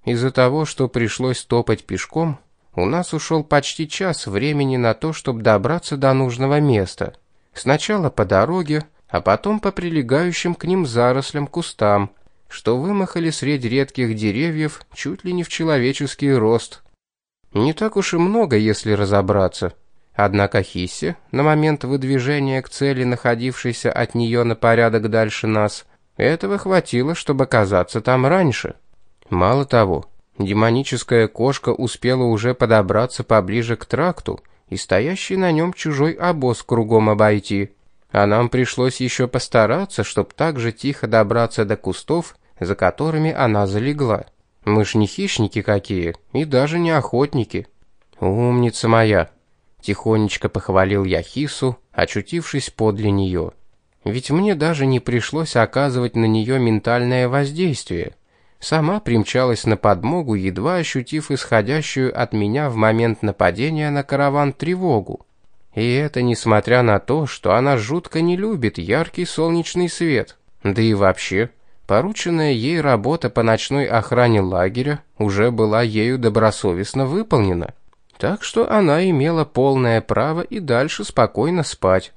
Из-за того, что пришлось топать пешком, у нас ушел почти час времени на то, чтобы добраться до нужного места. Сначала по дороге, а потом по прилегающим к ним зарослям кустам, что вымахали среди редких деревьев чуть ли не в человеческий рост. Не так уж и много, если разобраться. Однако Хиссе, на момент выдвижения к цели, находившейся от нее на порядок дальше нас, этого хватило, чтобы оказаться там раньше. Мало того, демоническая кошка успела уже подобраться поближе к тракту и стоящий на нем чужой обоз кругом обойти. А нам пришлось еще постараться, чтоб так же тихо добраться до кустов, за которыми она залегла. Мы ж не хищники какие, и даже не охотники. Умница моя! Тихонечко похвалил я Хису, очутившись подле нее. Ведь мне даже не пришлось оказывать на нее ментальное воздействие. Сама примчалась на подмогу, едва ощутив исходящую от меня в момент нападения на караван тревогу. И это несмотря на то, что она жутко не любит яркий солнечный свет. Да и вообще, порученная ей работа по ночной охране лагеря уже была ею добросовестно выполнена. Так что она имела полное право и дальше спокойно спать.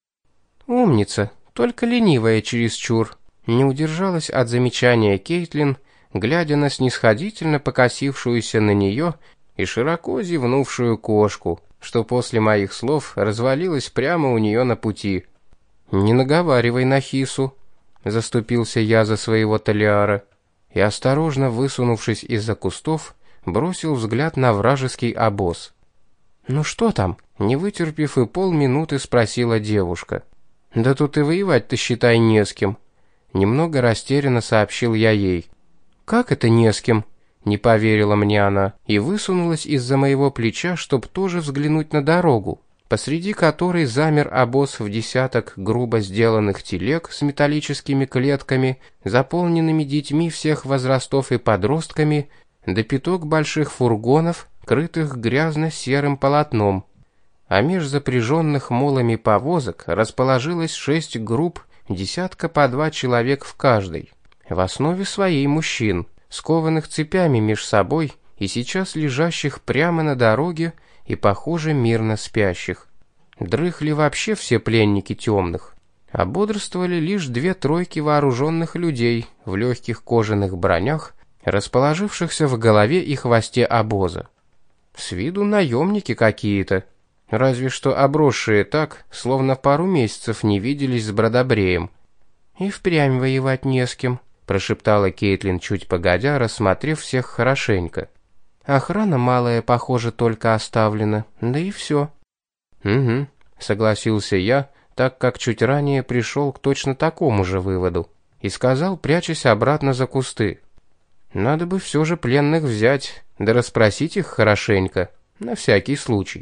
«Умница, только ленивая чересчур», — не удержалась от замечания Кейтлин, глядя на снисходительно покосившуюся на нее и широко зевнувшую кошку, что после моих слов развалилась прямо у нее на пути. «Не наговаривай на Хису», — заступился я за своего Талиара, и, осторожно высунувшись из-за кустов, бросил взгляд на вражеский обоз. «Ну что там?» — не вытерпев и полминуты, спросила девушка. «Да тут и воевать-то, считай, не с кем», — немного растерянно сообщил я ей. «Как это не с кем?» — не поверила мне она и высунулась из-за моего плеча, чтоб тоже взглянуть на дорогу, посреди которой замер обоз в десяток грубо сделанных телег с металлическими клетками, заполненными детьми всех возрастов и подростками, да пяток больших фургонов, крытых грязно-серым полотном. А меж запряженных молами повозок расположилось 6 групп, десятка по 2 человек в каждой. В основе своей мужчин, скованных цепями меж собой и сейчас лежащих прямо на дороге и, похоже, мирно спящих. Дрыхли вообще все пленники темных, а бодрствовали лишь 2 тройки вооруженных людей в легких кожаных бронях, расположившихся в голове и хвосте обоза. С виду наемники какие-то, разве что обросшие так, словно пару месяцев не виделись с Бродобреем. «И впрямь воевать не с кем», — прошептала Кейтлин чуть погодя, рассмотрев всех хорошенько. «Охрана малая, похоже, только оставлена, да и все». «Угу», — согласился я, так как чуть ранее пришел к точно такому же выводу, и сказал, прячась обратно за кусты. «Надо бы все же пленных взять, да расспросить их хорошенько, на всякий случай».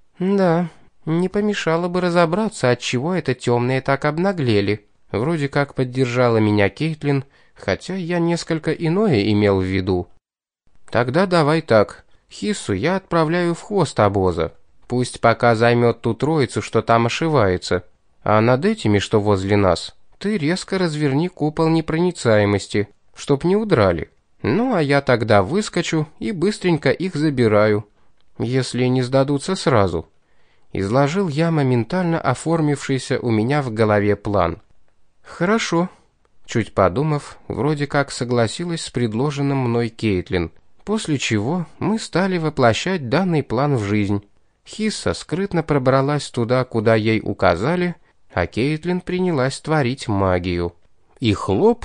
«Да, не помешало бы разобраться, отчего это темные так обнаглели», — вроде как поддержала меня Кейтлин, хотя я несколько иное имел в виду. «Тогда давай так, Хиссу я отправляю в хвост обоза, пусть пока займет ту троицу, что там ошивается, а над этими, что возле нас, ты резко разверни купол непроницаемости, чтоб не удрали. Ну, а я тогда выскочу и быстренько их забираю, если не сдадутся сразу». Изложил я моментально оформившийся у меня в голове план. «Хорошо», — чуть подумав, вроде как согласилась с предложенным мной Кейтлин, после чего мы стали воплощать данный план в жизнь. Хисса скрытно пробралась туда, куда ей указали, а Кейтлин принялась творить магию. И хлоп!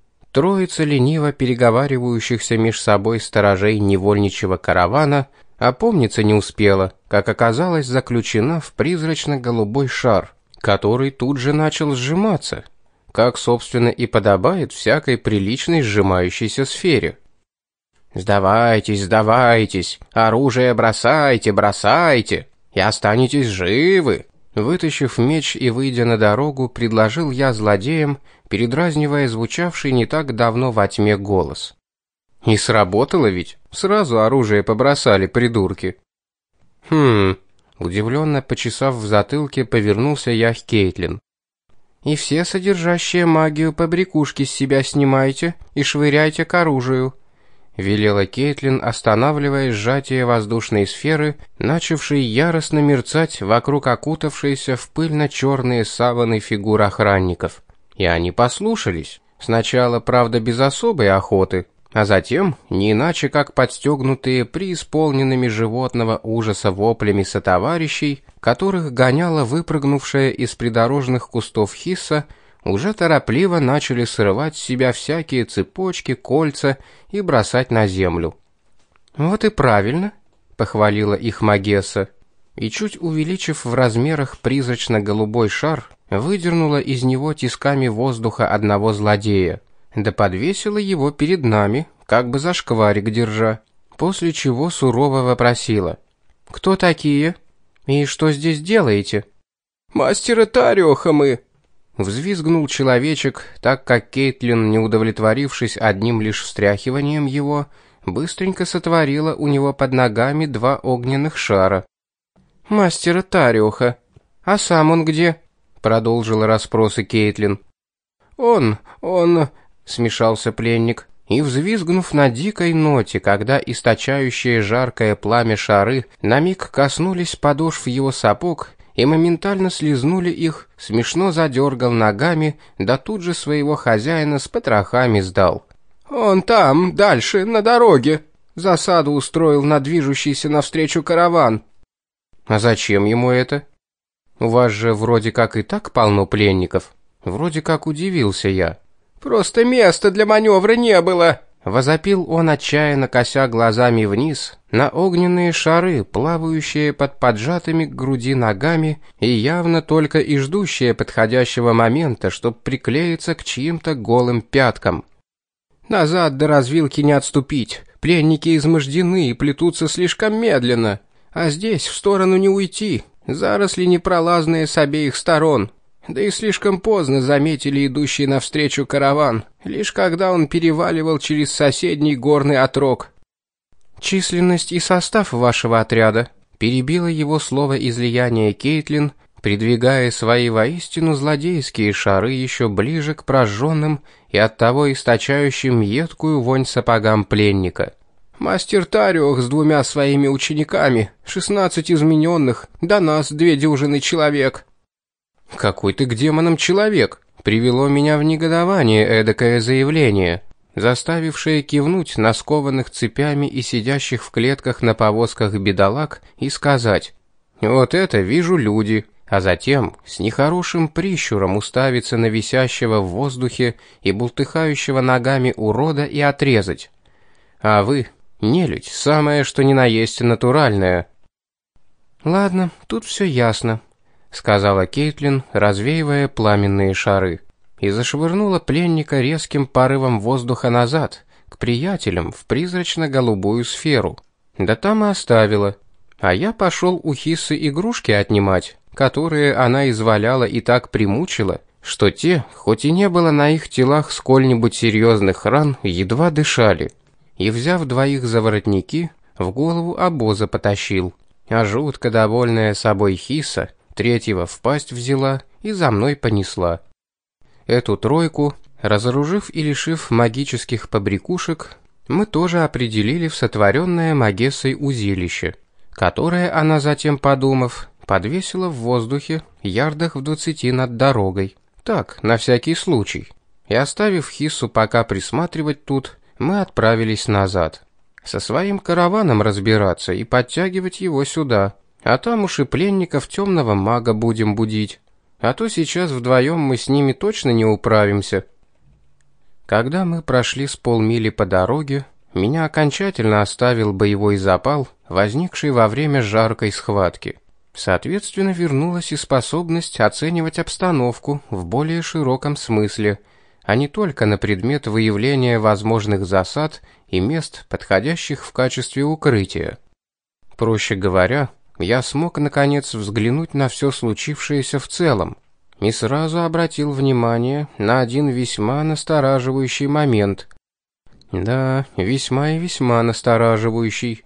Троица лениво переговаривающихся меж собой сторожей невольничьего каравана опомниться не успела, как оказалось заключена в призрачно-голубой шар, который тут же начал сжиматься, как, собственно, и подобает всякой приличной сжимающейся сфере. «Сдавайтесь, сдавайтесь, оружие бросайте, бросайте, и останетесь живы!» Вытащив меч и выйдя на дорогу, предложил я злодеям, передразнивая звучавший не так давно во тьме голос. И сработало ведь, сразу оружие побросали, придурки. Удивленно почесав в затылке, повернулся я к Кейтлин. «И все содержащие магию побрякушки с себя снимайте и швыряйте к оружию. велела Кейтлин, останавливая сжатие воздушной сферы, начавшей яростно мерцать вокруг окутавшейся в пыльно-черные саваны фигур охранников. И они послушались. Сначала, правда, без особой охоты, а затем, не иначе как подстегнутые преисполненными животного ужаса воплями сотоварищей, которых гоняла выпрыгнувшая из придорожных кустов Хисса, уже торопливо начали срывать с себя всякие цепочки, кольца и бросать на землю. «Вот и правильно», — похвалила их Магесса, и, чуть увеличив в размерах призрачно-голубой шар, выдернула из него тисками воздуха одного злодея, да подвесила его перед нами, как бы за шкварик держа, после чего сурово вопросила: «Кто такие? И что здесь делаете?» «Мастера Тариоха мы!» Взвизгнул человечек, так как Кейтлин, не удовлетворившись одним лишь встряхиванием его, быстренько сотворила у него под ногами 2 огненных шара. «Мастера Тариоха. А сам он где?» — продолжила расспросы Кейтлин. Он, — смешался пленник, и, взвизгнув на дикой ноте, когда источающие жаркое пламя шары на миг коснулись подошв его сапог и моментально слизнули их, смешно задергал ногами, да тут же своего хозяина с потрохами сдал. «Он там, дальше, на дороге. Засаду устроил на движущийся навстречу караван». «А зачем ему это? У вас же вроде как и так полно пленников». Вроде как удивился я. «Просто места для маневра не было!» Возопил он, отчаянно кося глазами вниз на огненные шары, плавающие под поджатыми к груди ногами и явно только и ждущие подходящего момента, чтобы приклеиться к чьим-то голым пяткам. «Назад до развилки не отступить, пленники измождены и плетутся слишком медленно, а здесь в сторону не уйти, заросли непролазные с обеих сторон». Да и слишком поздно заметили идущий навстречу караван, лишь когда он переваливал через соседний горный отрог. «Численность и состав вашего отряда», — перебила его слово излияние Кейтлин, придвигая свои воистину злодейские шары еще ближе к прожженным и оттого источающим едкую вонь сапогам пленника. «Мастер Тариох с 2 своими учениками, 16 измененных, до нас 2 дюжины человек». «Какой ты к демонам человек!» Привело меня в негодование эдакое заявление, заставившее кивнуть на скованных цепями и сидящих в клетках на повозках бедолаг и сказать: «Вот это вижу люди», а затем с нехорошим прищуром уставиться на висящего в воздухе и бултыхающего ногами урода и отрезать: «А вы, нелюдь, самое что ни на есть натуральное». «Ладно, тут все ясно», — сказала Кейтлин, развеивая пламенные шары, и зашвырнула пленника резким порывом воздуха назад, к приятелям в призрачно-голубую сферу. Да там и оставила. А я пошел у Хиссы игрушки отнимать, которые она изваляла и так примучила, что те, хоть и не было на их телах сколь-нибудь серьезных ран, едва дышали. И, взяв 2 за воротники, в голову обоза потащил. А жутко довольная собой Хисса 3-го в пасть взяла и за мной понесла. Эту 3, разоружив и лишив магических побрякушек, мы тоже определили в сотворенное Магессой узилище, которое она затем, подумав, подвесила в воздухе ярдах в 20 над дорогой. Так, на всякий случай. И оставив Хиссу пока присматривать тут, мы отправились назад. Со своим караваном разбираться и подтягивать его сюда. А там уж и пленников темного мага будем будить. А то сейчас вдвоем мы с ними точно не управимся. Когда мы прошли с полмили по дороге, меня окончательно оставил боевой запал, возникший во время жаркой схватки. Соответственно, вернулась и способность оценивать обстановку в более широком смысле, а не только на предмет выявления возможных засад и мест, подходящих в качестве укрытия. Проще говоря, я смог, наконец, взглянуть на все случившееся в целом и сразу обратил внимание на один весьма настораживающий момент. Да, весьма и весьма настораживающий.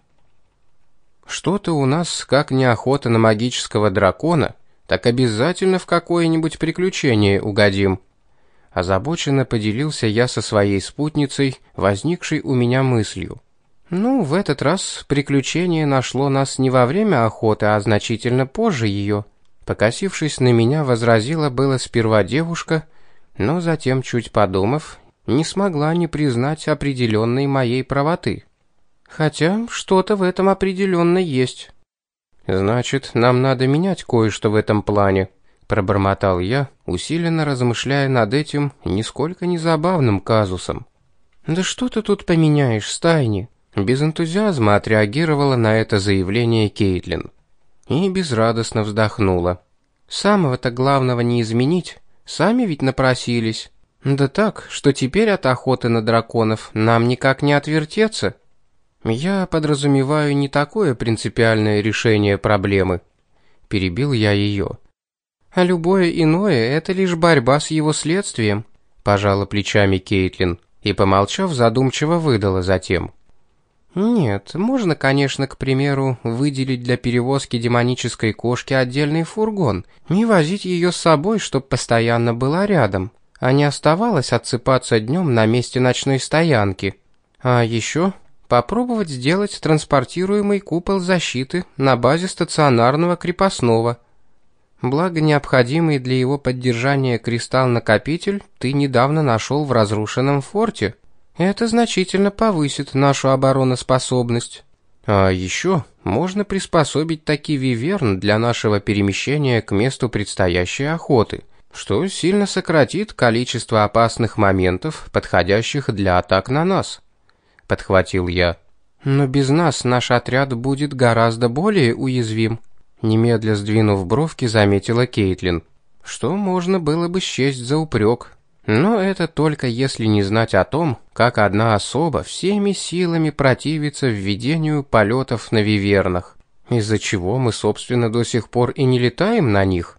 Что-то у нас, как неохота на магического дракона, так обязательно в какое-нибудь приключение угодим. Озабоченно поделился я со своей спутницей, возникшей у меня мыслью. Ну, в этот раз приключение нашло нас не во время охоты, а значительно позже ее. Покосившись на меня, возразила было сперва девушка, но затем, чуть подумав, не смогла не признать определенной моей правоты. Хотя что-то в этом определенно есть. Значит, нам надо менять кое-что в этом плане, пробормотал я, усиленно размышляя над этим нисколько не забавным казусом. Да что ты тут поменяешь, Стайни? Без энтузиазма отреагировала на это заявление Кейтлин и безрадостно вздохнула. Самого-то главного не изменить, сами ведь напросились. Да так, что теперь от охоты на драконов нам никак не отвертеться. Я подразумеваю не такое принципиальное решение проблемы. Перебил я ее. А любое иное — это лишь борьба с его следствием, пожала плечами Кейтлин и, помолчав, задумчиво выдала затем. Нет, можно, конечно, к примеру, выделить для перевозки демонической кошки отдельный фургон и возить ее с собой, чтоб постоянно была рядом, а не оставалась отсыпаться днем на месте ночной стоянки. А еще попробовать сделать транспортируемый купол защиты на базе стационарного крепостного. Благо, необходимый для его поддержания кристалл-накопитель ты недавно нашел в разрушенном форте. Это значительно повысит нашу обороноспособность. А еще можно приспособить таки виверн для нашего перемещения к месту предстоящей охоты, что сильно сократит количество опасных моментов, подходящих для атак на нас. Подхватил я. Но без нас наш отряд будет гораздо более уязвим. Немедля сдвинув бровки, заметила Кейтлин, что можно было бы счесть за упрек. Но это только если не знать о том, как одна особа всеми силами противится введению полетов на вивернах, из-за чего мы, собственно, до сих пор и не летаем на них.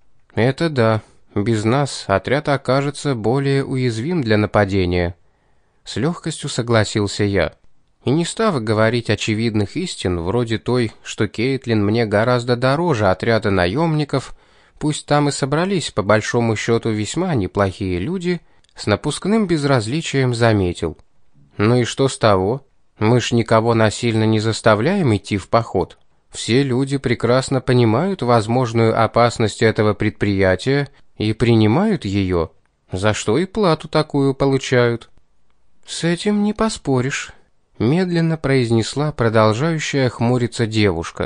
Это да, без нас отряд окажется более уязвим для нападения. С легкостью согласился я. И не став говорить очевидных истин, вроде той, что Кейтлин мне гораздо дороже отряда наемников, пусть там и собрались по большому счету весьма неплохие люди, с напускным безразличием заметил. Ну и что с того? Мы ж никого насильно не заставляем идти в поход. Все люди прекрасно понимают возможную опасность этого предприятия и принимают ее, за что и плату такую получают. С этим не поспоришь, медленно произнесла продолжающая хмуриться девушка.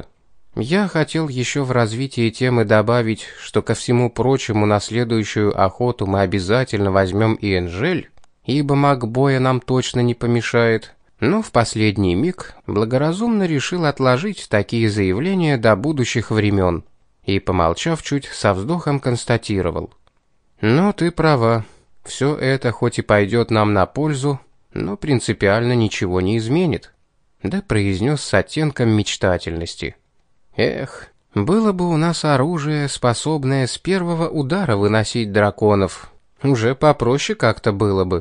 Я хотел еще в развитии темы добавить, что ко всему прочему на следующую охоту мы обязательно возьмем и Энжель, ибо маг боя нам точно не помешает, но в последний миг благоразумно решил отложить такие заявления до будущих времен и, помолчав чуть, со вздохом констатировал. «Ну, ты права, все это хоть и пойдет нам на пользу, но принципиально ничего не изменит», да произнес с оттенком мечтательности. Эх, было бы у нас оружие, способное с первого удара выносить драконов. Уже попроще как-то было бы.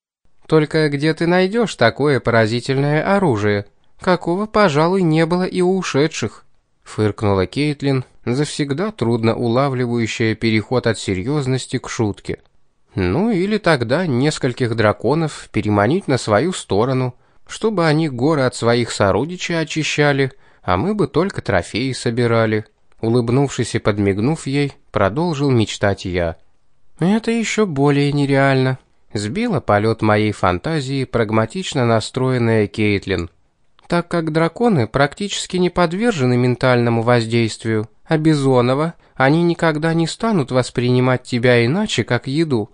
Только где ты найдешь такое поразительное оружие, какого, пожалуй, не было и у ушедших? Фыркнула Кейтлин, завсегда трудно улавливающая переход от серьезности к шутке. Ну или тогда нескольких драконов переманить на свою сторону, чтобы они горы от своих сородичей очищали, а мы бы только трофеи собирали. Улыбнувшись и подмигнув ей, продолжил мечтать я. Это еще более нереально. Сбила полет моей фантазии прагматично настроенная Кейтлин. Так как драконы практически не подвержены ментальному воздействию, а Бизонова они никогда не станут воспринимать тебя иначе, как еду.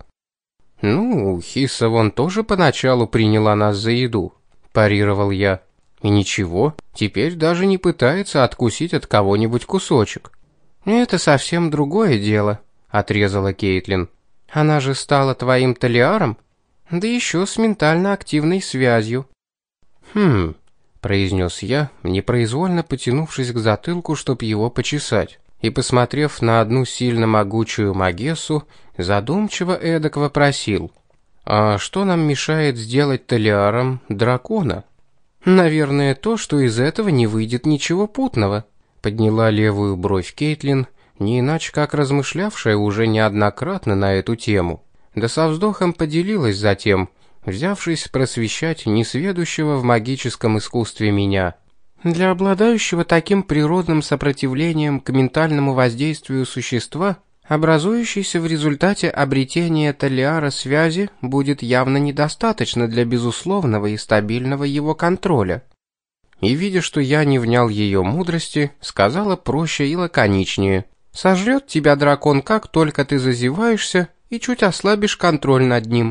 Ну, Хисса вон тоже поначалу приняла нас за еду, парировал я. И ничего, теперь даже не пытается откусить от кого-нибудь кусочек. Это совсем другое дело, отрезала Кейтлин. Она же стала твоим талиаром, да еще с ментально активной связью. Произнес я, непроизвольно потянувшись к затылку, чтоб его почесать, и, посмотрев на одну сильно могучую магессу, задумчиво эдак вопросил: а что нам мешает сделать талиаром дракона? Наверное, то, что из этого не выйдет ничего путного, подняла левую бровь Кейтлин, не иначе как размышлявшая уже неоднократно на эту тему. Да со вздохом поделилась затем, взявшись просвещать несведущего в магическом искусстве меня. Для обладающего таким природным сопротивлением к ментальному воздействию существа, образующейся в результате обретения Талиара связи будет явно недостаточно для безусловного и стабильного его контроля. И, видя, что я не внял ее мудрости, сказала проще и лаконичнее. «Сожрет тебя дракон, как только ты зазеваешься и чуть ослабишь контроль над ним».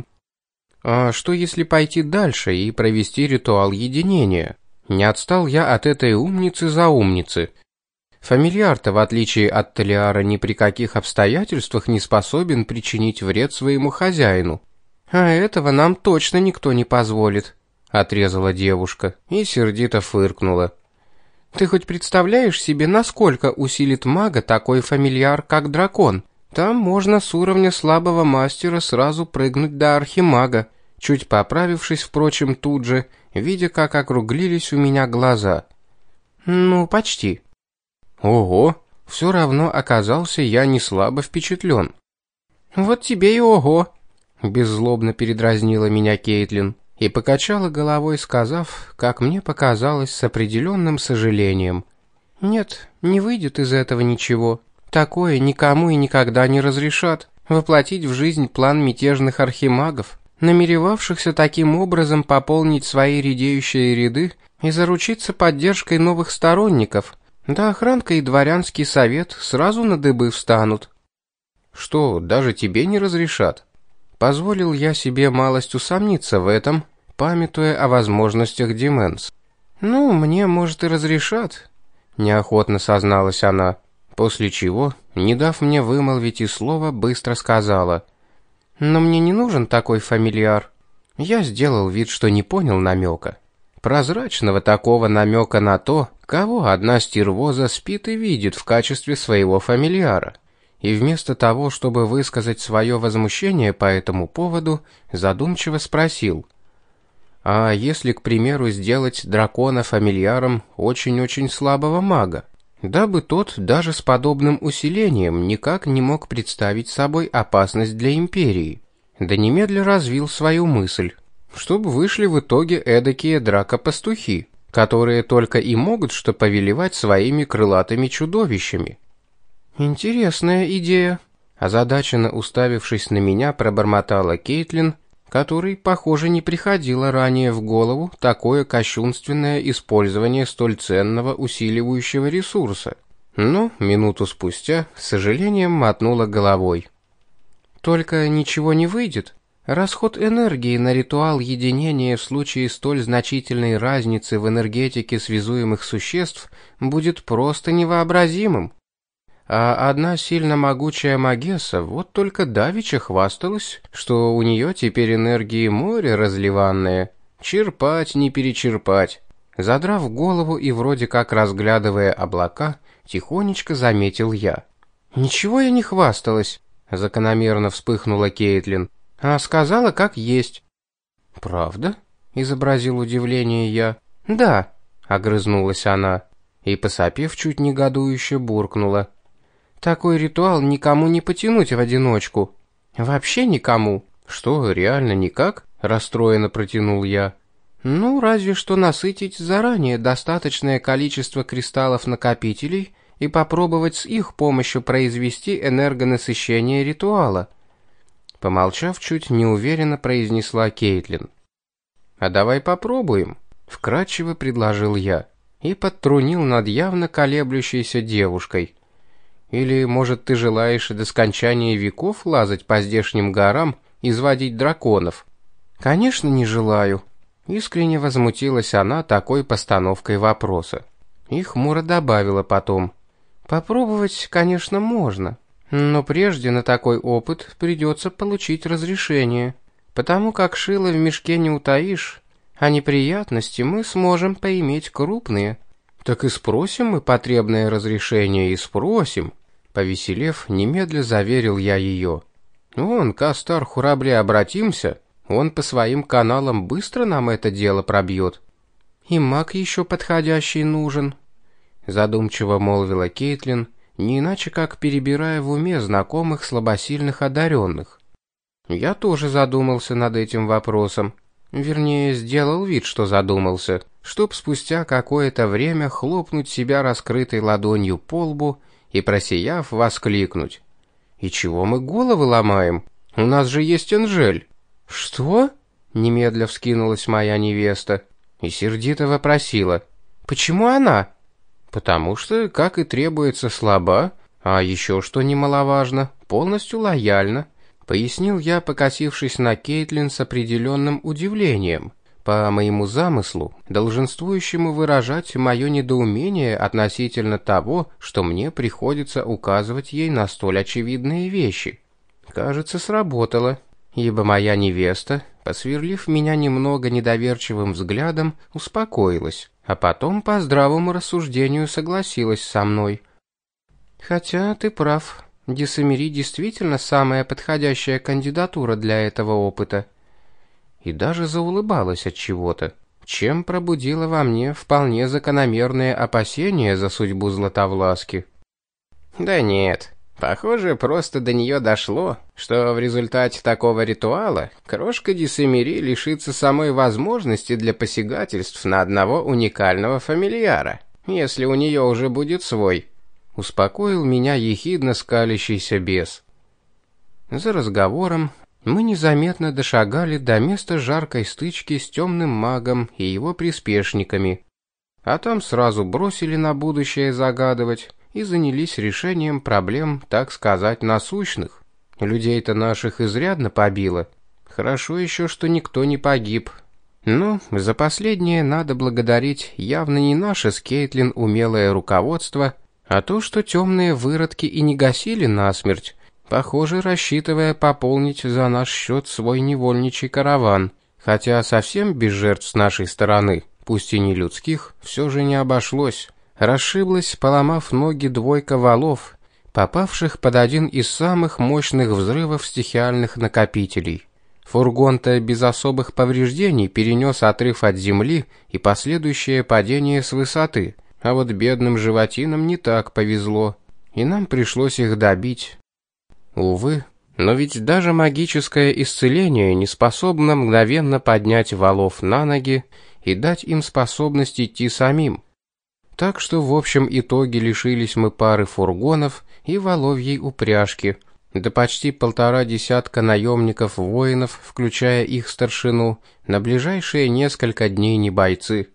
А что если пойти дальше и провести ритуал единения? Не отстал я от этой умницы за умницы. Фамильяр-то, в отличие от Талиара, ни при каких обстоятельствах не способен причинить вред своему хозяину. А этого нам точно никто не позволит, отрезала девушка и сердито фыркнула. Ты хоть представляешь себе, насколько усилит мага такой фамильяр, как дракон? Там можно с уровня слабого мастера сразу прыгнуть до архимага, чуть поправившись, впрочем, тут же, видя, как округлились у меня глаза. Ну, почти. Ого, все равно оказался я не слабо впечатлен. Вот тебе и ого, беззлобно передразнила меня Кейтлин и покачала головой, сказав, как мне показалось, с определенным сожалением. Нет, не выйдет из этого ничего. Такое никому и никогда не разрешат. Воплотить в жизнь план мятежных архимагов, намеревавшихся таким образом пополнить свои редеющие ряды и заручиться поддержкой новых сторонников. Да охранка и дворянский совет сразу на дыбы встанут. Что, даже тебе не разрешат? Позволил я себе малость усомниться в этом, памятуя о возможностях Дименс. Ну, мне, может, и разрешат, неохотно созналась она, после чего, не дав мне вымолвить и слова, быстро сказала: но мне не нужен такой фамильяр. Я сделал вид, что не понял намека. Прозрачного такого намека на то, кого одна стервоза спит и видит в качестве своего фамильяра. И вместо того, чтобы высказать свое возмущение по этому поводу, задумчиво спросил: а если, к примеру, сделать дракона фамильяром очень-очень слабого мага, дабы тот даже с подобным усилением никак не мог представить собой опасность для империи? Да немедля развил свою мысль, чтобы вышли в итоге эдакие дракопастухи, которые только и могут что повелевать своими крылатыми чудовищами. Интересная идея, озадаченно уставившись на меня, пробормотала Кейтлин, которой, похоже, не приходило ранее в голову такое кощунственное использование столь ценного усиливающего ресурса. Но минуту спустя с сожалением мотнула головой. Только ничего не выйдет. Расход энергии на ритуал единения в случае столь значительной разницы в энергетике связуемых существ будет просто невообразимым. А одна сильно могучая магесса вот только давеча хвасталась, что у нее теперь энергии море разливанное, черпать не перечерпать. Задрав голову и вроде как разглядывая облака, тихонечко заметил я. «Ничего я не хвасталась», — закономерно вспыхнула Кейтлин, «а сказала, как есть». «Правда?» — изобразил удивление я. «Да», — огрызнулась она и, посопев, чуть негодующе буркнула. «Такой ритуал никому не потянуть в одиночку. Вообще никому». «Что, реально никак?» — расстроенно протянул я. «Ну, разве что насытить заранее достаточное количество кристаллов-накопителей и попробовать с их помощью произвести энергонасыщение ритуала». Помолчав, чуть неуверенно произнесла Кейтлин. «А давай попробуем», — вкратчиво предложил я и подтрунил над явно колеблющейся девушкой. «Или, может, ты желаешь до скончания веков лазать по здешним горам, изводить драконов?» «Конечно, не желаю», — искренне возмутилась она такой постановкой вопроса. И хмуро добавила потом: «Попробовать, конечно, можно, но прежде на такой опыт придется получить разрешение, потому как шило в мешке не утаишь, а неприятности мы сможем поиметь крупные». «Так и спросим мы потребное разрешение, и спросим», — повеселев, немедля заверил я ее. «Вон, к Астар-Хурабре обратимся, он по своим каналам быстро нам это дело пробьет». «И маг еще подходящий нужен», — задумчиво молвила Кейтлин, не иначе как перебирая в уме знакомых слабосильных одаренных. Я тоже задумался над этим вопросом. Вернее, сделал вид, что задумался, чтоб спустя какое-то время хлопнуть себя раскрытой ладонью по лбу и, просияв, воскликнуть: «И чего мы головы ломаем? У нас же есть Энжель!» «Что?» — немедля вскинулась моя невеста и сердито вопросила: «Почему она?» «Потому что, как и требуется, слаба, а еще, что немаловажно, полностью лояльна», — пояснил я, покосившись на Кейтлин с определенным удивлением, по моему замыслу, долженствующему выражать мое недоумение относительно того, что мне приходится указывать ей на столь очевидные вещи. Кажется, сработало, ибо моя невеста, посверлив меня немного недоверчивым взглядом, успокоилась, а потом по здравому рассуждению согласилась со мной. «Хотя ты прав, Десамери действительно самая подходящая кандидатура для этого опыта». И даже заулыбалась от чего-то, чем пробудила во мне вполне закономерные опасения за судьбу Златовласки. «Да нет, похоже, просто до нее дошло, что в результате такого ритуала крошка Десамери лишится самой возможности для посягательств на одного уникального фамильяра, если у нее уже будет свой», — успокоил меня ехидно скалящийся бес. За разговором мы незаметно дошагали до места жаркой стычки с темным магом и его приспешниками, а там сразу бросили на будущее загадывать и занялись решением проблем, так сказать, насущных. Людей-то наших изрядно побило. Хорошо еще, что никто не погиб. Но за последнее надо благодарить явно не наше с Кейтлин умелое руководство, а то, что темные выродки и не гасили насмерть, похоже, рассчитывая пополнить за наш счет свой невольничий караван, хотя совсем без жертв с нашей стороны, пусть и не людских, все же не обошлось. Расшиблась, поломав ноги, двойка валов, попавших под один из самых мощных взрывов стихиальных накопителей. Фургон-то без особых повреждений перенес отрыв от земли и последующее падение с высоты, а вот бедным животинам не так повезло, и нам пришлось их добить. Увы, но ведь даже магическое исцеление не способно мгновенно поднять валов на ноги и дать им способность идти самим. Так что в общем итоге лишились мы пары фургонов и воловьей упряжки, да почти 1,5 десятка наемников-воинов, включая их старшину, на ближайшие несколько дней не бойцы.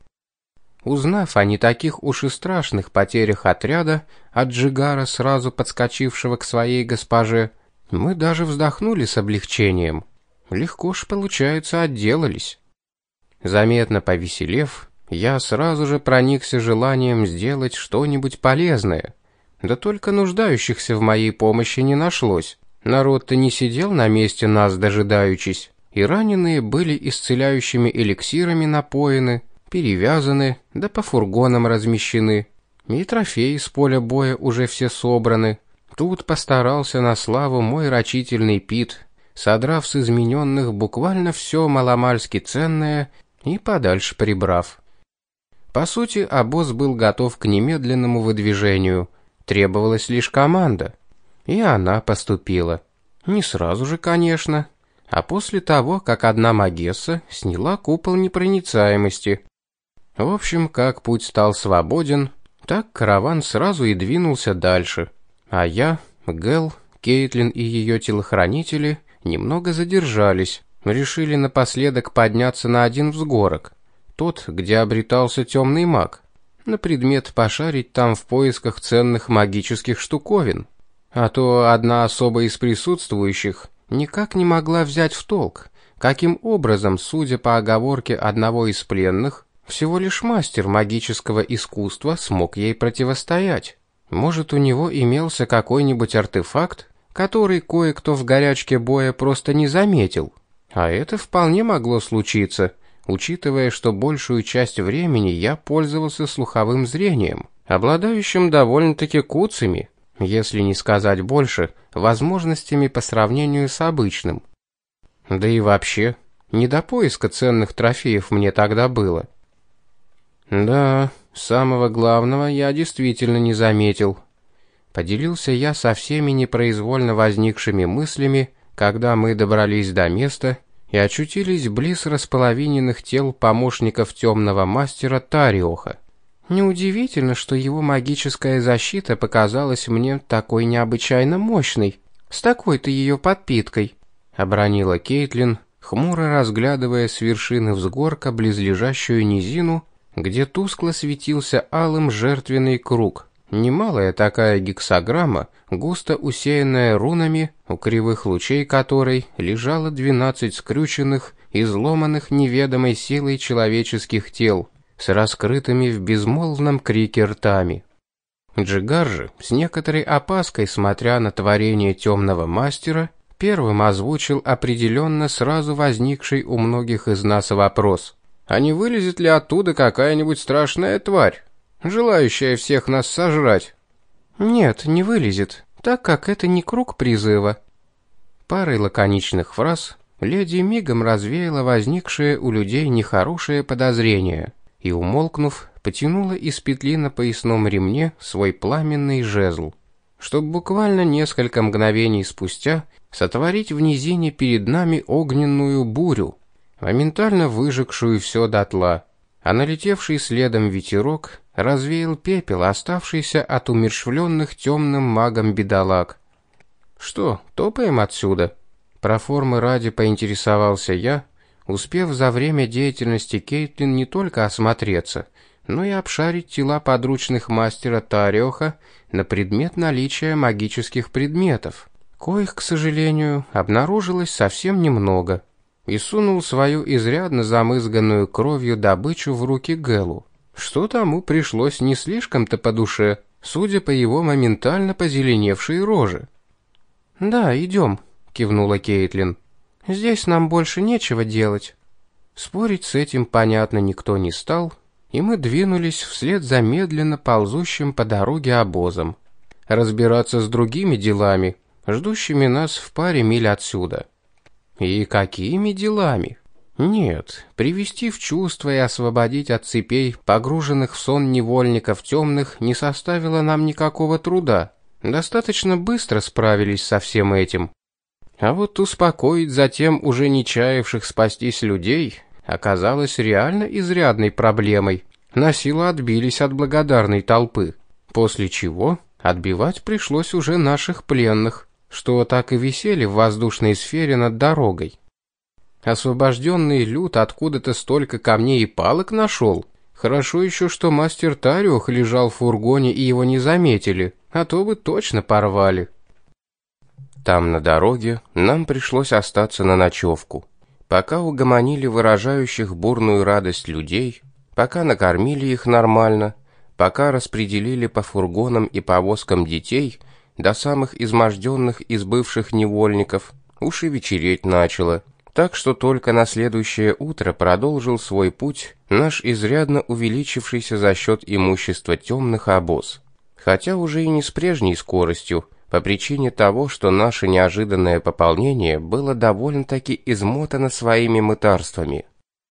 Узнав о не таких уж и страшных потерях отряда от Джигара, сразу подскочившего к своей госпоже, мы даже вздохнули с облегчением. Легко ж, получается, отделались. Заметно повеселев, я сразу же проникся желанием сделать что-нибудь полезное. Да только нуждающихся в моей помощи не нашлось. Народ-то не сидел на месте нас дожидаючись, и раненые были исцеляющими эликсирами напоены, перевязаны, да по фургонам размещены. И трофеи с поля боя уже все собраны. Тут постарался на славу мой рачительный Пит, содрав с измененных буквально все маломальски ценное и подальше прибрав. По сути, обоз был готов к немедленному выдвижению. Требовалась лишь команда. И она поступила. Не сразу же, конечно, а после того, как одна магесса сняла купол непроницаемости. В общем, как путь стал свободен, так караван сразу и двинулся дальше. А я, Гэл, Кейтлин и ее телохранители немного задержались, решили напоследок подняться на один взгорок, тот, где обретался темный маг, на предмет пошарить там в поисках ценных магических штуковин. А то одна особа из присутствующих никак не могла взять в толк, каким образом, судя по оговорке одного из пленных, всего лишь мастер магического искусства смог ей противостоять. Может, у него имелся какой-нибудь артефакт, который кое-кто в горячке боя просто не заметил. А это вполне могло случиться, учитывая, что большую часть времени я пользовался слуховым зрением, обладающим довольно-таки куцами, если не сказать больше, возможностями по сравнению с обычным. Да и вообще, не до поиска ценных трофеев мне тогда было. Да, самого главного я действительно не заметил. Поделился я со всеми непроизвольно возникшими мыслями, когда мы добрались до места и очутились близ располовиненных тел помощников темного мастера Тариоха. Неудивительно, что его магическая защита показалась мне такой необычайно мощной, с такой-то ее подпиткой, обронила Кейтлин, хмуро разглядывая с вершины взгорка близлежащую низину, где тускло светился алым жертвенный круг. Немалая такая гексаграмма, густо усеянная рунами, у кривых лучей которой лежало 12 скрюченных, изломанных неведомой силой человеческих тел, с раскрытыми в безмолвном крике ртами. Джигар же, с некоторой опаской смотря на творение темного мастера, первым озвучил определенно сразу возникший у многих из нас вопрос: а не вылезет ли оттуда какая-нибудь страшная тварь, желающая всех нас сожрать? Нет, не вылезет, так как это не круг призыва. Парой лаконичных фраз леди мигом развеяла возникшее у людей нехорошее подозрение и, умолкнув, потянула из петли на поясном ремне свой пламенный жезл, чтобы буквально несколько мгновений спустя сотворить в низине перед нами огненную бурю, моментально выжегшую все дотла, а налетевший следом ветерок развеял пепел, оставшийся от умерщвленных темным магом бедолаг. «Что, топаем отсюда?» Про формы ради поинтересовался я, успев за время деятельности Кейтлин не только осмотреться, но и обшарить тела подручных мастера Тариоха на предмет наличия магических предметов, коих, к сожалению, обнаружилось совсем немного, и сунул свою изрядно замызганную кровью добычу в руки Гэлу, что тому пришлось не слишком-то по душе, судя по его моментально позеленевшей роже. «Да, идем», — кивнула Кейтлин. «Здесь нам больше нечего делать». Спорить с этим, понятно, никто не стал, и мы двинулись вслед за медленно ползущим по дороге обозом, разбираться с другими делами, ждущими нас в паре миль отсюда. И какими делами? Нет, привести в чувство и освободить от цепей погруженных в сон невольников темных не составило нам никакого труда. Достаточно быстро справились со всем этим. А вот успокоить затем уже не чаявших спастись людей оказалось реально изрядной проблемой. Насилу отбились от благодарной толпы, после чего отбивать пришлось уже наших пленных, что так и висели в воздушной сфере над дорогой. Освобожденный люд откуда-то столько камней и палок нашел. Хорошо еще, что мастер Тариох лежал в фургоне и его не заметили, а то бы точно порвали. Там, на дороге, нам пришлось остаться на ночевку. Пока угомонили выражающих бурную радость людей, пока накормили их нормально, пока распределили по фургонам и повозкам детей до самых изможденных из бывших невольников, уж и вечереть начало. Так что только на следующее утро продолжил свой путь наш изрядно увеличившийся за счет имущества темных обоз. Хотя уже и не с прежней скоростью, по причине того, что наше неожиданное пополнение было довольно-таки измотано своими мытарствами.